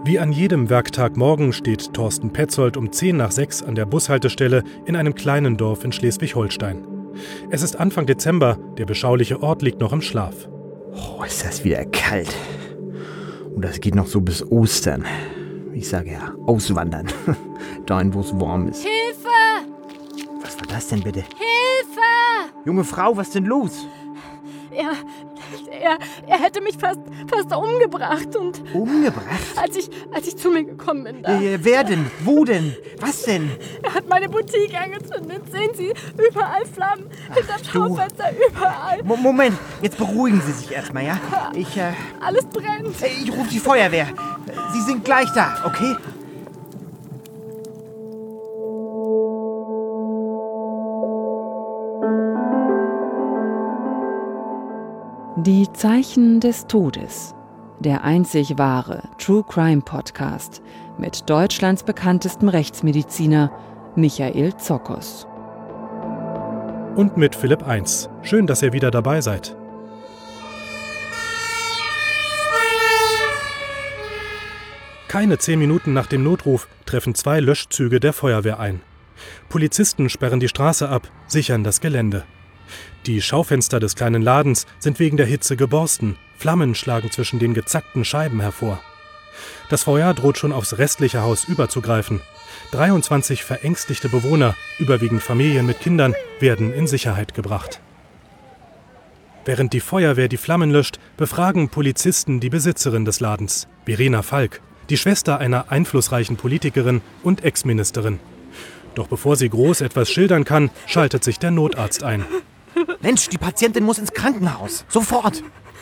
Wie an jedem Werktagmorgen steht Thorsten Petzold um 5:10 an der Bushaltestelle in einem kleinen Dorf in Schleswig-Holstein. Es ist Anfang Dezember, der beschauliche Ort liegt noch im Schlaf. Oh, ist das wieder kalt. Und das geht noch so bis Ostern. Ich sage ja, auswandern. Dahin, wo es warm ist. Hilfe! Was war das denn bitte? Hilfe! Junge Frau, was denn los? Er hätte mich fast umgebracht und Umgebracht? als ich zu mir gekommen bin, da, Wer denn? Wo denn? Was denn? er hat meine Boutique angezündet. Sehen Sie, überall Flammen, hinterm Schaufenster, überall. Moment, jetzt beruhigen Sie sich erstmal, ja? Alles brennt. Ich rufe die Feuerwehr. Sie sind gleich da, okay? Die Zeichen des Todes. Der einzig wahre True Crime Podcast mit Deutschlands bekanntestem Rechtsmediziner Michael Zokos. Und mit Philipp 1. Schön, dass ihr wieder dabei seid. Keine 10 Minuten nach dem Notruf treffen 2 Löschzüge der Feuerwehr ein. Polizisten sperren die Straße ab, sichern das Gelände. Die Schaufenster des kleinen Ladens sind wegen der Hitze geborsten. Flammen schlagen zwischen den gezackten Scheiben hervor. Das Feuer droht schon aufs restliche Haus überzugreifen. 23 verängstigte Bewohner, überwiegend Familien mit Kindern, werden in Sicherheit gebracht. Während die Feuerwehr die Flammen löscht, befragen Polizisten die Besitzerin des Ladens, Verena Falk, die Schwester einer einflussreichen Politikerin und Ex-Ministerin. Doch bevor sie groß etwas schildern kann, schaltet sich der Notarzt ein. Mensch, die Patientin muss ins Krankenhaus. Sofort.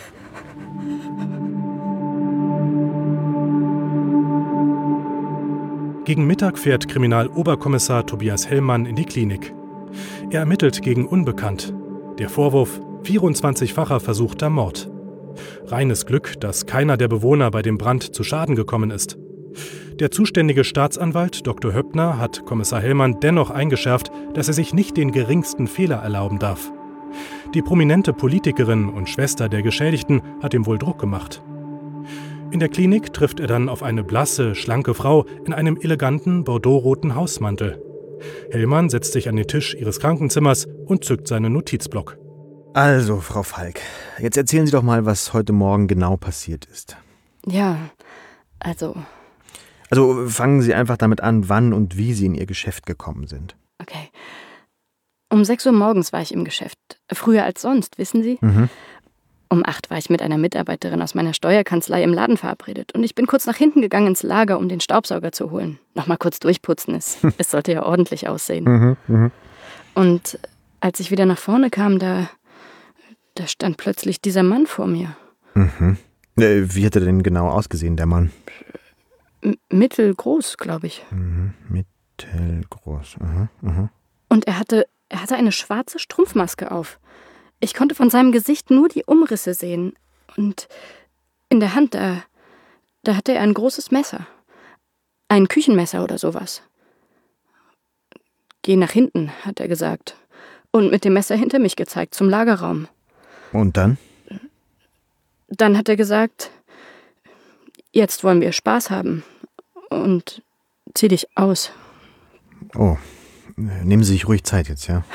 Gegen Mittag fährt Kriminaloberkommissar Tobias Hellmann in die Klinik. Er ermittelt gegen Unbekannt. Der Vorwurf: 24-facher versuchter Mord. Reines Glück, dass keiner der Bewohner bei dem Brand zu Schaden gekommen ist. Der zuständige Staatsanwalt Dr. Höppner hat Kommissar Hellmann dennoch eingeschärft, dass er sich nicht den geringsten Fehler erlauben darf. Die prominente Politikerin und Schwester der Geschädigten hat ihm wohl Druck gemacht. In der Klinik trifft er dann auf eine blasse, schlanke Frau in einem eleganten, bordeauxroten Hausmantel. Hellmann setzt sich an den Tisch ihres Krankenzimmers und zückt seinen Notizblock. Also, Frau Falk, jetzt erzählen Sie doch mal, was heute Morgen genau passiert ist. Ja, also, fangen Sie einfach damit an, wann und wie Sie in Ihr Geschäft gekommen sind. okay. Um 6 Uhr morgens war ich im Geschäft. Früher als sonst, wissen Sie? Mhm. Um 8 war ich mit einer Mitarbeiterin aus meiner Steuerkanzlei im Laden verabredet. Und ich bin kurz nach hinten gegangen ins Lager, um den Staubsauger zu holen. Nochmal kurz durchputzen, es sollte ja ordentlich aussehen. Und als ich wieder nach vorne kam, da stand plötzlich dieser Mann vor mir. Wie hat er denn genau ausgesehen, der Mann? Mittelgroß, glaube ich. Mittelgroß. Und er hatte eine schwarze Strumpfmaske auf. Ich konnte von seinem Gesicht nur die Umrisse sehen. Und in der Hand, da hatte er ein großes Messer. Ein Küchenmesser oder sowas. Geh nach hinten, hat er gesagt. Und mit dem Messer hinter mich gezeigt, zum Lagerraum. Und dann? Dann hat er gesagt, jetzt wollen wir Spaß haben. Und zieh dich aus. Oh, nehmen Sie sich ruhig Zeit jetzt, ja?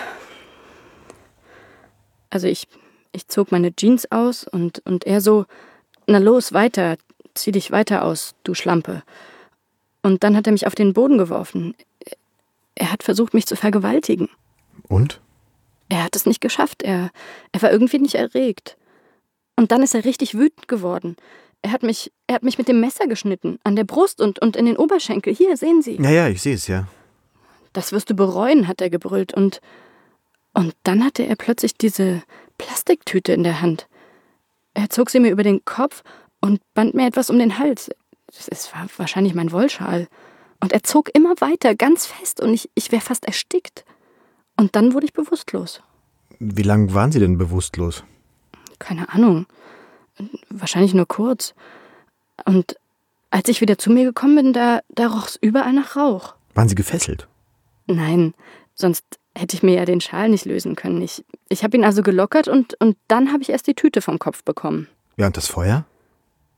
Also ich zog meine Jeans aus und er so, na los, weiter, zieh dich weiter aus, du Schlampe. Und dann hat er mich auf den Boden geworfen. Er hat versucht, mich zu vergewaltigen. Und? Er hat es nicht geschafft, er war irgendwie nicht erregt. Und dann ist er richtig wütend geworden. Er hat mich mit dem Messer geschnitten, an der Brust und in den Oberschenkel. Hier, sehen Sie. Ja, ich sehe es, ja. Das wirst du bereuen, hat er gebrüllt. Und dann hatte er plötzlich diese Plastiktüte in der Hand. Er zog sie mir über den Kopf und band mir etwas um den Hals. Es war wahrscheinlich mein Wollschal. Und er zog immer weiter, ganz fest, und ich wäre fast erstickt. Und dann wurde ich bewusstlos. Wie lange waren Sie denn bewusstlos? Keine Ahnung. Wahrscheinlich nur kurz. Und als ich wieder zu mir gekommen bin, da roch es überall nach Rauch. Waren Sie gefesselt? Nein, sonst hätte ich mir ja den Schal nicht lösen können. Ich habe ihn also gelockert und dann habe ich erst die Tüte vom Kopf bekommen. Ja, und das Feuer?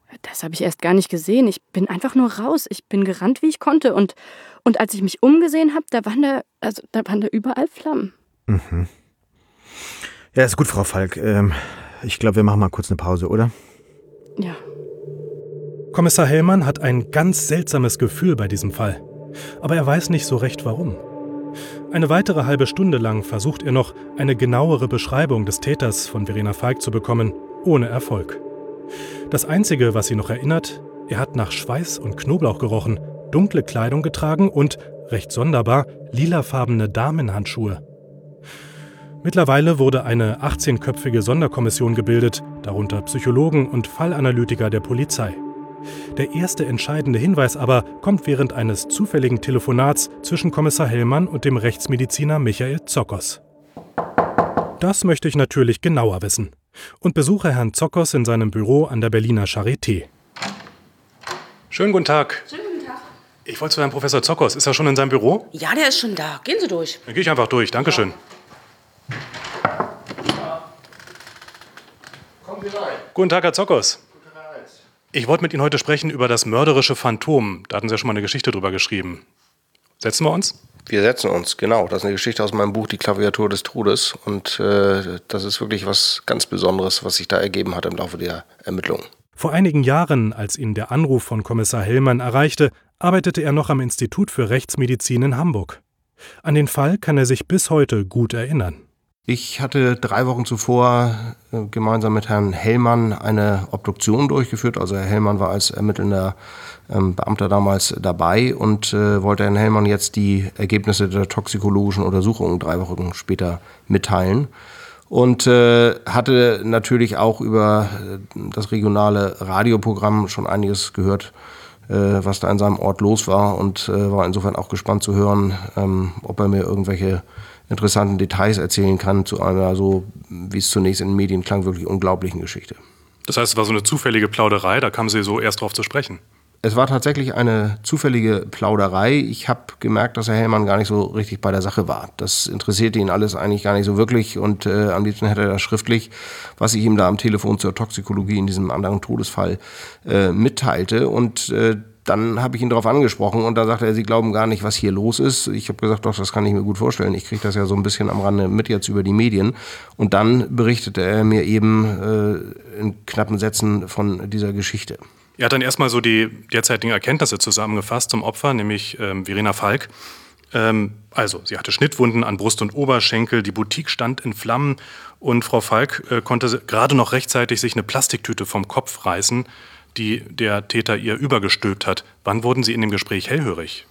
Das habe ich erst gar nicht gesehen. Ich bin einfach nur raus. Ich bin gerannt, wie ich konnte. Und als ich mich umgesehen habe, da waren da überall Flammen. Mhm. Ja, ist gut, Frau Falk. Ich glaube, wir machen mal kurz eine Pause, oder? Ja. Kommissar Hellmann hat ein ganz seltsames Gefühl bei diesem Fall. Aber er weiß nicht so recht, warum. Eine weitere halbe Stunde lang versucht er noch, eine genauere Beschreibung des Täters von Verena Falk zu bekommen, ohne Erfolg. Das Einzige, was sie noch erinnert, er hat nach Schweiß und Knoblauch gerochen, dunkle Kleidung getragen und, recht sonderbar, lilafarbene Damenhandschuhe. Mittlerweile wurde eine 18-köpfige Sonderkommission gebildet, darunter Psychologen und Fallanalytiker der Polizei. Der erste entscheidende Hinweis aber kommt während eines zufälligen Telefonats zwischen Kommissar Hellmann und dem Rechtsmediziner Michael Zokos. Das möchte ich natürlich genauer wissen und besuche Herrn Zokos in seinem Büro an der Berliner Charité. Schönen guten Tag. Schönen guten Tag. Ich wollte zu Herrn Professor Zokos. Ist er schon in seinem Büro? Ja, der ist schon da. Gehen Sie durch. Dann gehe ich einfach durch. Dankeschön. Kommen Sie rein. Guten Tag, Herr Zokos. Ich wollte mit Ihnen heute sprechen über das mörderische Phantom. Da hatten Sie ja schon mal eine Geschichte drüber geschrieben. Setzen wir uns? Wir setzen uns, genau. Das ist eine Geschichte aus meinem Buch Die Klaviatur des Todes. Und das ist wirklich was ganz Besonderes, was sich da ergeben hat im Laufe der Ermittlungen. Vor einigen Jahren, als ihn der Anruf von Kommissar Hellmann erreichte, arbeitete er noch am Institut für Rechtsmedizin in Hamburg. An den Fall kann er sich bis heute gut erinnern. Ich hatte 3 Wochen zuvor gemeinsam mit Herrn Hellmann eine Obduktion durchgeführt. Also Herr Hellmann war als ermittelnder Beamter damals dabei und wollte Herrn Hellmann jetzt die Ergebnisse der toxikologischen Untersuchungen 3 Wochen später mitteilen. Und hatte natürlich auch über das regionale Radioprogramm schon einiges gehört, was da in seinem Ort los war. Und war insofern auch gespannt zu hören, ob er mir irgendwelche interessanten Details erzählen kann zu einer, so wie es zunächst in den Medien klang, wirklich unglaublichen Geschichte. Das heißt, es war so eine zufällige Plauderei, da kamen Sie so erst drauf zu sprechen? Es war tatsächlich eine zufällige Plauderei. Ich habe gemerkt, dass Herr Hellmann gar nicht so richtig bei der Sache war. Das interessierte ihn alles eigentlich gar nicht so wirklich und am liebsten hätte er das schriftlich, was ich ihm da am Telefon zur Toxikologie in diesem anderen Todesfall mitteilte. Und dann habe ich ihn darauf angesprochen und da sagte er, Sie glauben gar nicht, was hier los ist. Ich habe gesagt, doch, das kann ich mir gut vorstellen. Ich kriege das ja so ein bisschen am Rande mit jetzt über die Medien. Und dann berichtete er mir eben in knappen Sätzen von dieser Geschichte. Er hat dann erstmal so die derzeitigen Erkenntnisse zusammengefasst zum Opfer, nämlich Verena Falk. Also, sie hatte Schnittwunden an Brust und Oberschenkel, die Boutique stand in Flammen und Frau Falk konnte gerade noch rechtzeitig sich eine Plastiktüte vom Kopf reißen, die der Täter ihr übergestülpt hat. Wann wurden Sie in dem Gespräch hellhörig?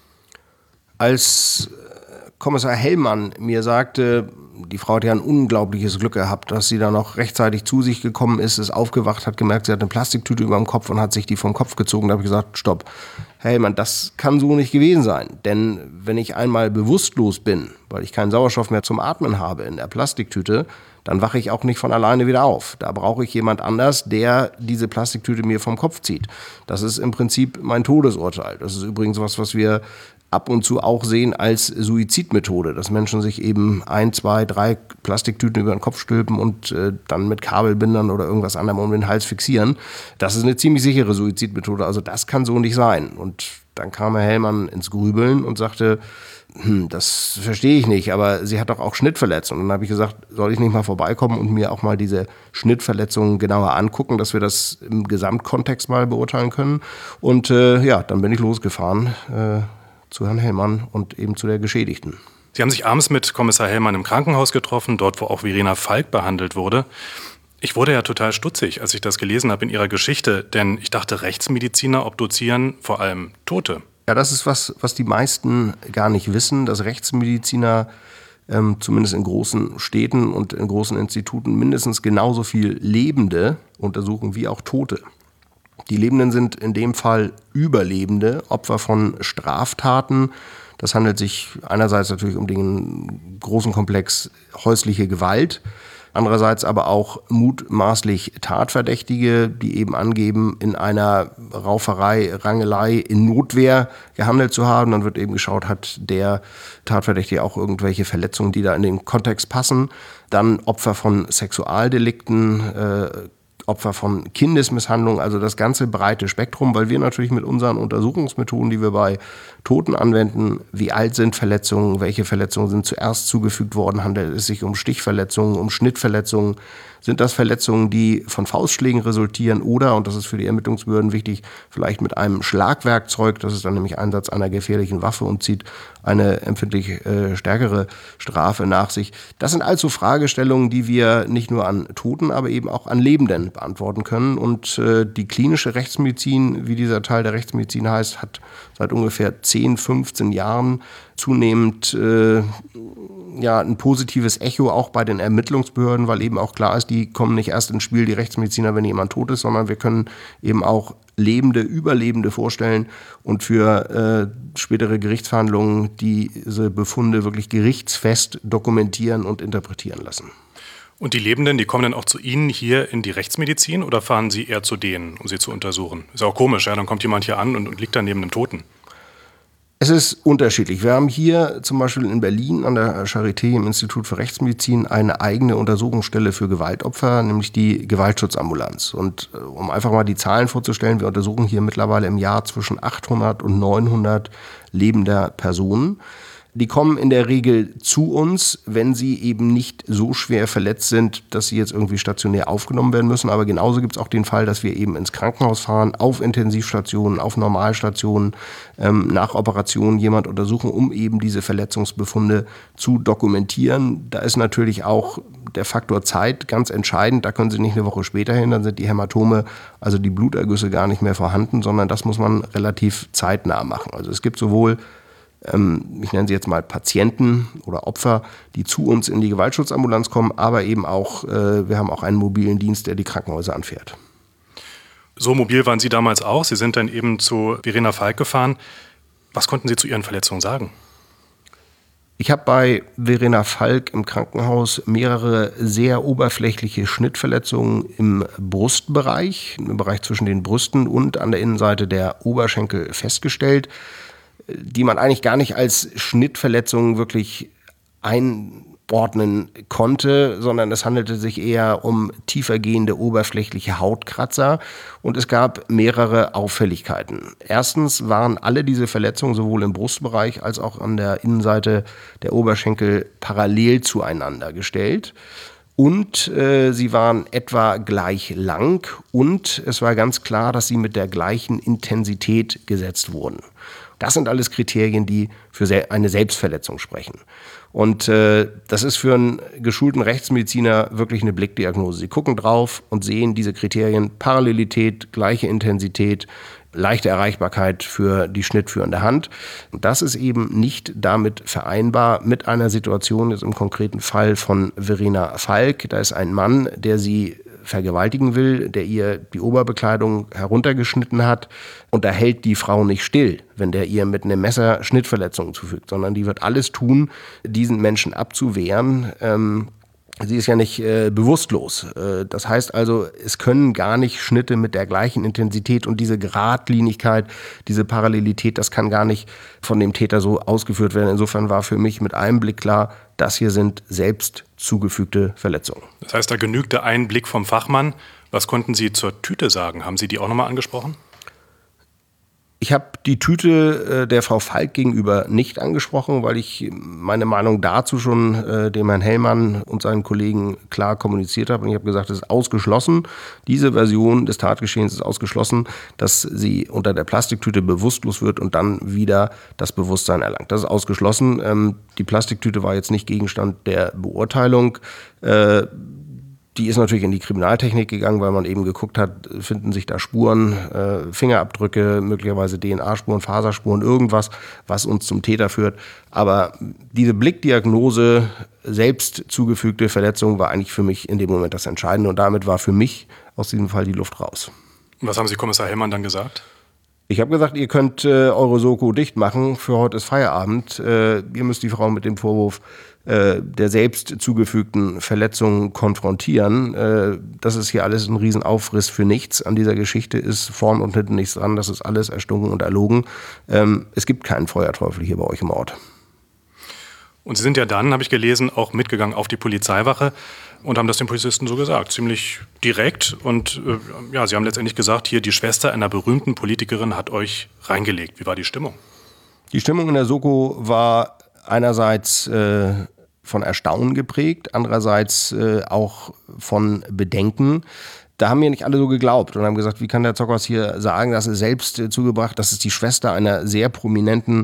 Als Kommissar Hellmann mir sagte, die Frau hat ja ein unglaubliches Glück gehabt, dass sie da noch rechtzeitig zu sich gekommen ist aufgewacht, hat gemerkt, sie hat eine Plastiktüte über dem Kopf und hat sich die vom Kopf gezogen. Da habe ich gesagt, stopp, Hellmann, das kann so nicht gewesen sein. Denn wenn ich einmal bewusstlos bin, weil ich keinen Sauerstoff mehr zum Atmen habe in der Plastiktüte, dann wache ich auch nicht von alleine wieder auf. Da brauche ich jemand anders, der diese Plastiktüte mir vom Kopf zieht. Das ist im Prinzip mein Todesurteil. Das ist übrigens was wir ab und zu auch sehen als Suizidmethode, dass Menschen sich eben 1, 2, 3 Plastiktüten über den Kopf stülpen und dann mit Kabelbindern oder irgendwas anderem um den Hals fixieren. Das ist eine ziemlich sichere Suizidmethode, also das kann so nicht sein. Und dann kam Herr Hellmann ins Grübeln und sagte, das verstehe ich nicht, aber sie hat doch auch Schnittverletzungen. Und dann habe ich gesagt, soll ich nicht mal vorbeikommen und mir auch mal diese Schnittverletzungen genauer angucken, dass wir das im Gesamtkontext mal beurteilen können. Und dann bin ich losgefahren zu Herrn Hellmann und eben zu der Geschädigten. Sie haben sich abends mit Kommissar Hellmann im Krankenhaus getroffen, dort wo auch Verena Falk behandelt wurde. Ich wurde ja total stutzig, als ich das gelesen habe in Ihrer Geschichte, denn ich dachte, Rechtsmediziner obduzieren vor allem Tote. Ja, das ist was die meisten gar nicht wissen, dass Rechtsmediziner zumindest in großen Städten und in großen Instituten mindestens genauso viel Lebende untersuchen wie auch Tote. Die Lebenden sind in dem Fall Überlebende, Opfer von Straftaten. Das handelt sich einerseits natürlich um den großen Komplex häusliche Gewalt, andererseits aber auch mutmaßlich Tatverdächtige, die eben angeben, in einer Rauferei, Rangelei, in Notwehr gehandelt zu haben. Dann wird eben geschaut, hat der Tatverdächtige auch irgendwelche Verletzungen, die da in den Kontext passen. Dann Opfer von Sexualdelikten, Opfer von Kindesmisshandlung, also das ganze breite Spektrum, weil wir natürlich mit unseren Untersuchungsmethoden, die wir bei Toten anwenden, wie alt sind Verletzungen, welche Verletzungen sind zuerst zugefügt worden, handelt es sich um Stichverletzungen, um Schnittverletzungen, sind das Verletzungen, die von Faustschlägen resultieren oder, und das ist für die Ermittlungsbehörden wichtig, vielleicht mit einem Schlagwerkzeug, das ist dann nämlich Einsatz einer gefährlichen Waffe und zieht eine empfindlich stärkere Strafe nach sich. Das sind also Fragestellungen, die wir nicht nur an Toten, aber eben auch an Lebenden beantworten können. Und die klinische Rechtsmedizin, wie dieser Teil der Rechtsmedizin heißt, hat seit ungefähr 10, 15 Jahren zunehmend ein positives Echo auch bei den Ermittlungsbehörden, weil eben auch klar ist, die kommen nicht erst ins Spiel, die Rechtsmediziner, wenn jemand tot ist, sondern wir können eben auch Lebende, Überlebende vorstellen und für spätere Gerichtsverhandlungen diese Befunde wirklich gerichtsfest dokumentieren und interpretieren lassen. Und die Lebenden, die kommen dann auch zu Ihnen hier in die Rechtsmedizin oder fahren Sie eher zu denen, um sie zu untersuchen? Ist auch komisch, ja? Dann kommt jemand hier an und liegt dann neben einem Toten. Es ist unterschiedlich. Wir haben hier zum Beispiel in Berlin an der Charité im Institut für Rechtsmedizin eine eigene Untersuchungsstelle für Gewaltopfer, nämlich die Gewaltschutzambulanz. Und um einfach mal die Zahlen vorzustellen, wir untersuchen hier mittlerweile im Jahr zwischen 800 und 900 lebender Personen. Die kommen in der Regel zu uns, wenn sie eben nicht so schwer verletzt sind, dass sie jetzt irgendwie stationär aufgenommen werden müssen. Aber genauso gibt es auch den Fall, dass wir eben ins Krankenhaus fahren, auf Intensivstationen, auf Normalstationen, nach Operationen jemand untersuchen, um eben diese Verletzungsbefunde zu dokumentieren. Da ist natürlich auch der Faktor Zeit ganz entscheidend. Da können Sie nicht eine Woche später hin, dann sind die Hämatome, also die Blutergüsse gar nicht mehr vorhanden, sondern das muss man relativ zeitnah machen. Also es gibt sowohl ich nenne sie jetzt mal Patienten oder Opfer, die zu uns in die Gewaltschutzambulanz kommen, aber eben auch, wir haben auch einen mobilen Dienst, der die Krankenhäuser anfährt. So mobil waren Sie damals auch. Sie sind dann eben zu Verena Falk gefahren. Was konnten Sie zu Ihren Verletzungen sagen? Ich habe bei Verena Falk im Krankenhaus mehrere sehr oberflächliche Schnittverletzungen im Brustbereich, im Bereich zwischen den Brüsten und an der Innenseite der Oberschenkel festgestellt, die man eigentlich gar nicht als Schnittverletzungen wirklich einordnen konnte, sondern es handelte sich eher um tiefergehende oberflächliche Hautkratzer und es gab mehrere Auffälligkeiten. Erstens waren alle diese Verletzungen sowohl im Brustbereich als auch an der Innenseite der Oberschenkel parallel zueinander gestellt. Und sie waren etwa gleich lang und es war ganz klar, dass sie mit der gleichen Intensität gesetzt wurden. Das sind alles Kriterien, die für eine Selbstverletzung sprechen. Und das ist für einen geschulten Rechtsmediziner wirklich eine Blickdiagnose. Sie gucken drauf und sehen diese Kriterien: Parallelität, gleiche Intensität, leichte Erreichbarkeit für die schnittführende Hand. Und das ist eben nicht damit vereinbar mit einer Situation, jetzt im konkreten Fall von Verena Falk. Da ist ein Mann, der sie vergewaltigen will, der ihr die Oberbekleidung heruntergeschnitten hat. Und da hält die Frau nicht still, wenn der ihr mit einem Messer Schnittverletzungen zufügt, sondern die wird alles tun, diesen Menschen abzuwehren. Sie ist ja nicht bewusstlos. Das heißt also, es können gar nicht Schnitte mit der gleichen Intensität und diese Geradlinigkeit, diese Parallelität, das kann gar nicht von dem Täter so ausgeführt werden. Insofern war für mich mit einem Blick klar, das hier sind selbst zugefügte Verletzungen. Das heißt, da genügte ein Blick vom Fachmann. Was konnten Sie zur Tüte sagen? Haben Sie die auch nochmal angesprochen? Ich habe die Tüte der Frau Falk gegenüber nicht angesprochen, weil ich meine Meinung dazu schon dem Herrn Hellmann und seinen Kollegen klar kommuniziert habe. Und ich habe gesagt, es ist ausgeschlossen, diese Version des Tatgeschehens ist ausgeschlossen, dass sie unter der Plastiktüte bewusstlos wird und dann wieder das Bewusstsein erlangt. Das ist ausgeschlossen. Die Plastiktüte war jetzt nicht Gegenstand der Beurteilung. Die ist natürlich in die Kriminaltechnik gegangen, weil man eben geguckt hat, finden sich da Spuren, Fingerabdrücke, möglicherweise DNA-Spuren, Faserspuren, irgendwas, was uns zum Täter führt. Aber diese Blickdiagnose, selbst zugefügte Verletzung, war eigentlich für mich in dem Moment das Entscheidende. Und damit war für mich aus diesem Fall die Luft raus. Und was haben Sie Kommissar Hellmann dann gesagt? Ich habe gesagt, ihr könnt eure Soko dicht machen, für heute ist Feierabend. Ihr müsst die Frau mit dem Vorwurf der selbst zugefügten Verletzungen konfrontieren. Das ist hier alles ein Riesenaufriss für nichts. An dieser Geschichte ist vorn und hinten nichts dran. Das ist alles erstunken und erlogen. Es gibt keinen Feuerteufel hier bei euch im Ort. Und Sie sind ja dann, habe ich gelesen, auch mitgegangen auf die Polizeiwache und haben das den Polizisten so gesagt, ziemlich direkt. Und ja, Sie haben letztendlich gesagt, hier die Schwester einer berühmten Politikerin hat euch reingelegt. Wie war die Stimmung? Die Stimmung in der Soko war einerseits von Erstaunen geprägt, andererseits auch von Bedenken. Da haben mir nicht alle so geglaubt und haben gesagt, wie kann der Zockers hier sagen, dass er selbst zugebracht, das ist die Schwester einer sehr prominenten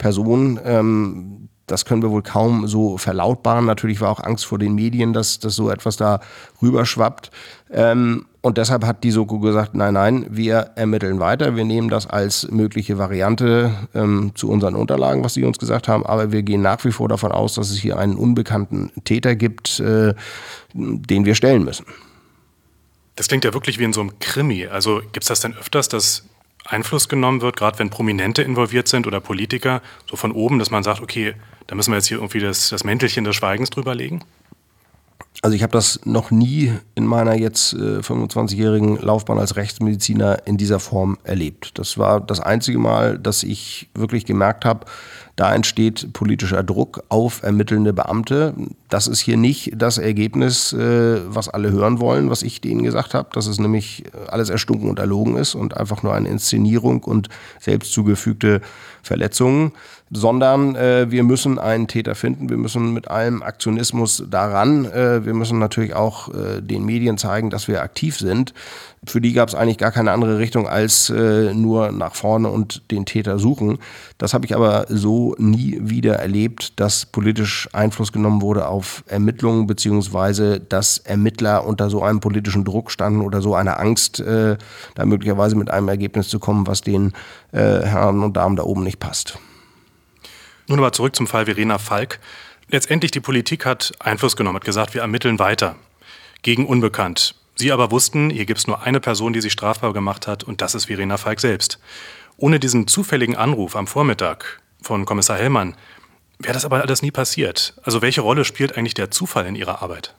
Person. Das können wir wohl kaum so verlautbaren. Natürlich war auch Angst vor den Medien, dass so etwas da rüberschwappt. Und deshalb hat die Soko gesagt, nein, wir ermitteln weiter. Wir nehmen das als mögliche Variante zu unseren Unterlagen, was sie uns gesagt haben. Aber wir gehen nach wie vor davon aus, dass es hier einen unbekannten Täter gibt, den wir stellen müssen. Das klingt ja wirklich wie in so einem Krimi. Also gibt es das denn öfters, dass Einfluss genommen wird, gerade wenn Prominente involviert sind oder Politiker, so von oben, dass man sagt, okay, da müssen wir jetzt hier irgendwie das Mäntelchen des Schweigens drüber legen? Also ich habe das noch nie in meiner jetzt 25-jährigen Laufbahn als Rechtsmediziner in dieser Form erlebt. Das war das einzige Mal, dass ich wirklich gemerkt habe, da entsteht politischer Druck auf ermittelnde Beamte. Das ist hier nicht das Ergebnis, was alle hören wollen, was ich denen gesagt habe, dass es nämlich alles erstunken und erlogen ist und einfach nur eine Inszenierung und selbst zugefügte Verletzungen, sondern wir müssen einen Täter finden, wir müssen mit allem Aktionismus daran, wir müssen natürlich auch den Medien zeigen, dass wir aktiv sind. Für die gab es eigentlich gar keine andere Richtung als nur nach vorne und den Täter suchen. Das habe ich aber so nie wieder erlebt, dass politisch Einfluss genommen wurde auf Ermittlungen, beziehungsweise dass Ermittler unter so einem politischen Druck standen oder so einer Angst, da möglicherweise mit einem Ergebnis zu kommen, was den Herren und Damen da oben nicht passt. Nun aber zurück zum Fall Verena Falk. Letztendlich die Politik hat Einfluss genommen, hat gesagt, wir ermitteln weiter gegen Unbekannt. Sie aber wussten, hier gibt es nur eine Person, die sich strafbar gemacht hat, und das ist Verena Falk selbst. Ohne diesen zufälligen Anruf am Vormittag von Kommissar Hellmann wäre das aber alles nie passiert. Also welche Rolle spielt eigentlich der Zufall in Ihrer Arbeit?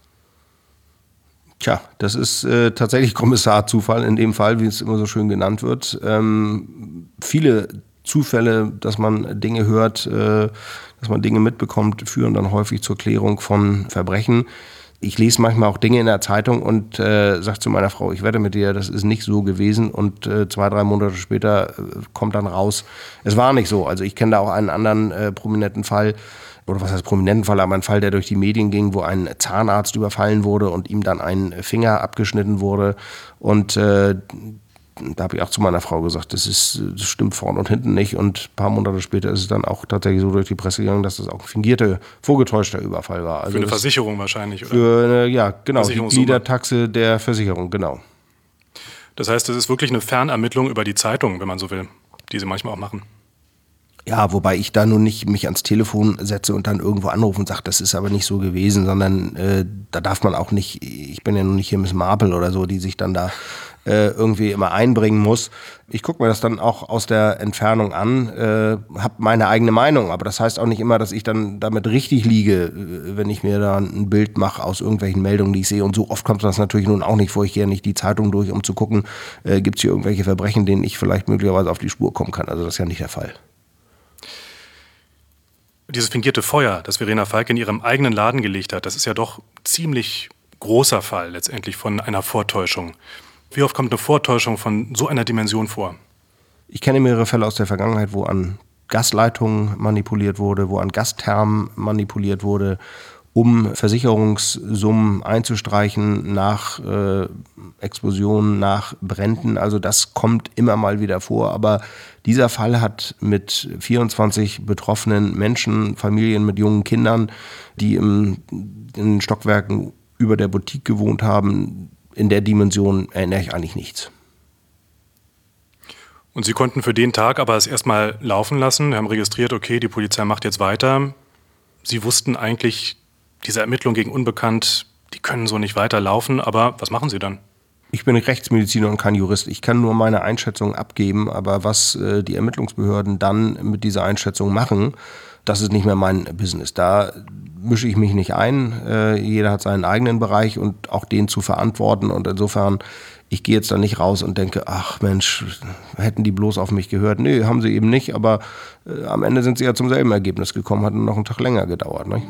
Tja, das ist tatsächlich Kommissarzufall in dem Fall, wie es immer so schön genannt wird. Viele Zufälle, dass man Dinge hört, dass man Dinge mitbekommt, führen dann häufig zur Klärung von Verbrechen. Ich lese manchmal auch Dinge in der Zeitung und sage zu meiner Frau, ich wette mit dir, das ist nicht so gewesen. Und 2-3 Monate später kommt dann raus, es war nicht so. Also ich kenne da auch einen anderen prominenten Fall, oder was heißt prominenten Fall, aber ein Fall, der durch die Medien ging, wo ein Zahnarzt überfallen wurde und ihm dann ein Finger abgeschnitten wurde. Und da habe ich auch zu meiner Frau gesagt, das stimmt vorne und hinten nicht. Und ein paar Monate später ist es dann auch tatsächlich so durch die Presse gegangen, dass das auch ein fingierter, vorgetäuschter Überfall war. Also für eine Versicherung wahrscheinlich, oder? Für ja, genau, die Gliedertaxe der Versicherung, genau. Das heißt, es ist wirklich eine Fernermittlung über die Zeitung, wenn man so will, die sie manchmal auch machen. Ja, wobei ich da nun nicht mich ans Telefon setze und dann irgendwo anrufe und sage, das ist aber nicht so gewesen, sondern da darf man auch nicht, ich bin ja nun nicht hier Miss Marple oder so, die sich dann da irgendwie immer einbringen muss. Ich gucke mir das dann auch aus der Entfernung an, habe meine eigene Meinung, aber das heißt auch nicht immer, dass ich dann damit richtig liege, wenn ich mir da ein Bild mache aus irgendwelchen Meldungen, die ich sehe. Und so oft kommt das natürlich nun auch nicht vor. Ich gehe ja nicht die Zeitung durch, um zu gucken, gibt es hier irgendwelche Verbrechen, denen ich vielleicht möglicherweise auf die Spur kommen kann. Also das ist ja nicht der Fall. Dieses fingierte Feuer, das Verena Falk in ihrem eigenen Laden gelegt hat, das ist ja doch ziemlich großer Fall letztendlich von einer Vortäuschung. Wie oft kommt eine Vortäuschung von so einer Dimension vor? Ich kenne mehrere Fälle aus der Vergangenheit, wo an Gasleitungen manipuliert wurde, wo an Gasthermen manipuliert wurde, um Versicherungssummen einzustreichen nach Explosionen, nach Bränden. Also das kommt immer mal wieder vor. Aber dieser Fall hat mit 24 betroffenen Menschen, Familien mit jungen Kindern, die in den Stockwerken über der Boutique gewohnt haben, in der Dimension erinnere ich eigentlich nichts. Und Sie konnten für den Tag aber es erstmal laufen lassen. Wir haben registriert, okay, die Polizei macht jetzt weiter. Sie wussten eigentlich, diese Ermittlungen gegen Unbekannt, die können so nicht weiterlaufen. Aber was machen Sie dann? Ich bin Rechtsmediziner und kein Jurist. Ich kann nur meine Einschätzung abgeben. Aber was die Ermittlungsbehörden dann mit dieser Einschätzung machen, das ist nicht mehr mein Business. Da mische ich mich nicht ein. Jeder hat seinen eigenen Bereich und auch den zu verantworten. Und insofern, ich gehe jetzt da nicht raus und denke, ach Mensch, hätten die bloß auf mich gehört. Nee, haben sie eben nicht. Aber am Ende sind sie ja zum selben Ergebnis gekommen, hat nur noch einen Tag länger gedauert. Ne?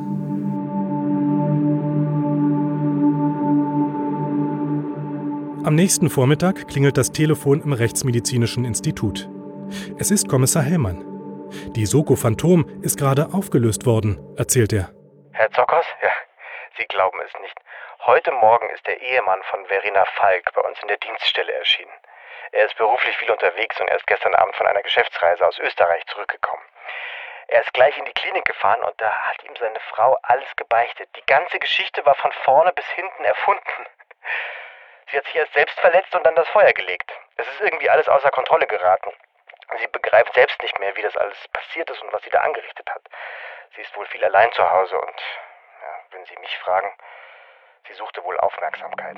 Am nächsten Vormittag klingelt das Telefon im Rechtsmedizinischen Institut. Es ist Kommissar Hellmann. Die Soko Phantom ist gerade aufgelöst worden, erzählt er. Herr Zockers? Ja, Sie glauben es nicht. Heute Morgen ist der Ehemann von Verena Falk bei uns in der Dienststelle erschienen. Er ist beruflich viel unterwegs und er ist gestern Abend von einer Geschäftsreise aus Österreich zurückgekommen. Er ist gleich in die Klinik gefahren und da hat ihm seine Frau alles gebeichtet. Die ganze Geschichte war von vorne bis hinten erfunden. Sie hat sich erst selbst verletzt und dann das Feuer gelegt. Es ist irgendwie alles außer Kontrolle geraten. Sie begreift selbst nicht mehr, wie das alles passiert ist und was sie da angerichtet hat. Sie ist wohl viel allein zu Hause und, ja, wenn Sie mich fragen, sie suchte wohl Aufmerksamkeit.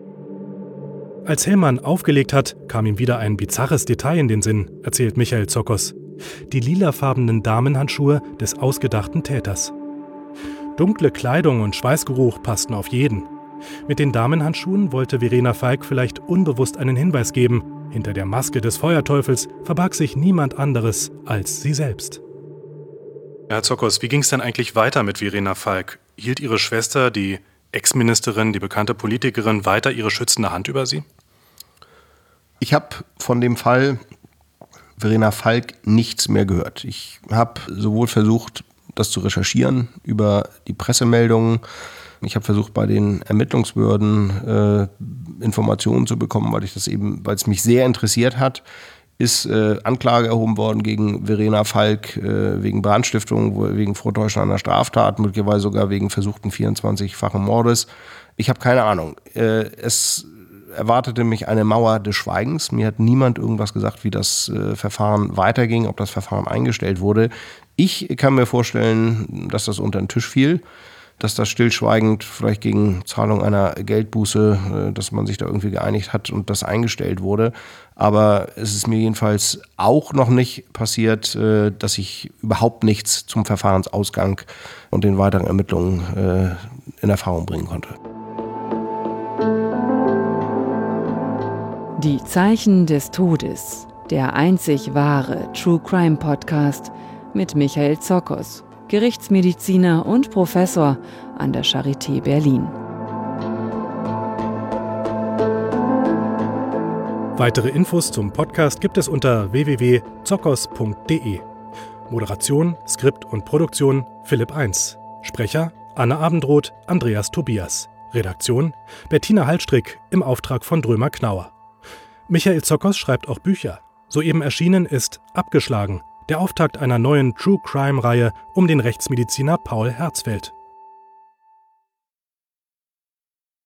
Als Hellmann aufgelegt hat, kam ihm wieder ein bizarres Detail in den Sinn, erzählt Michael Zockers. Die lilafarbenen Damenhandschuhe des ausgedachten Täters. Dunkle Kleidung und Schweißgeruch passten auf jeden. Mit den Damenhandschuhen wollte Verena Falk vielleicht unbewusst einen Hinweis geben. Hinter der Maske des Feuerteufels verbarg sich niemand anderes als sie selbst. Herr Zockers, wie ging es denn eigentlich weiter mit Verena Falk? Hielt Ihre Schwester, die Ex-Ministerin, die bekannte Politikerin, weiter ihre schützende Hand über Sie? Ich habe von dem Fall Verena Falk nichts mehr gehört. Ich habe sowohl versucht, das zu recherchieren über die Pressemeldungen. Ich habe versucht, bei den Ermittlungsbehörden Informationen zu bekommen, weil es mich sehr interessiert hat. Ist Anklage erhoben worden gegen Verena Falk wegen Brandstiftung, wegen Vortäuschung einer Straftat, möglicherweise sogar wegen versuchten 24-fachen Mordes. Ich habe keine Ahnung. Es erwartete mich eine Mauer des Schweigens. Mir hat niemand irgendwas gesagt, wie das Verfahren weiterging, ob das Verfahren eingestellt wurde. Ich kann mir vorstellen, dass das unter den Tisch fiel, dass das stillschweigend vielleicht gegen Zahlung einer Geldbuße, dass man sich da irgendwie geeinigt hat und das eingestellt wurde. Aber es ist mir jedenfalls auch noch nicht passiert, dass ich überhaupt nichts zum Verfahrensausgang und den weiteren Ermittlungen in Erfahrung bringen konnte. Die Zeichen des Todes, der einzig wahre True Crime Podcast mit Michael Zockers, Gerichtsmediziner und Professor an der Charité Berlin. Weitere Infos zum Podcast gibt es unter www.zockers.de. Moderation, Skript und Produktion Philipp 1. Sprecher Anne Abendroth, Andreas Tobias. Redaktion Bettina Hallstrick im Auftrag von Drömer Knauer. Michael Zockers schreibt auch Bücher. Soeben erschienen ist Abgeschlagen, der Auftakt einer neuen True-Crime-Reihe um den Rechtsmediziner Paul Herzfeld.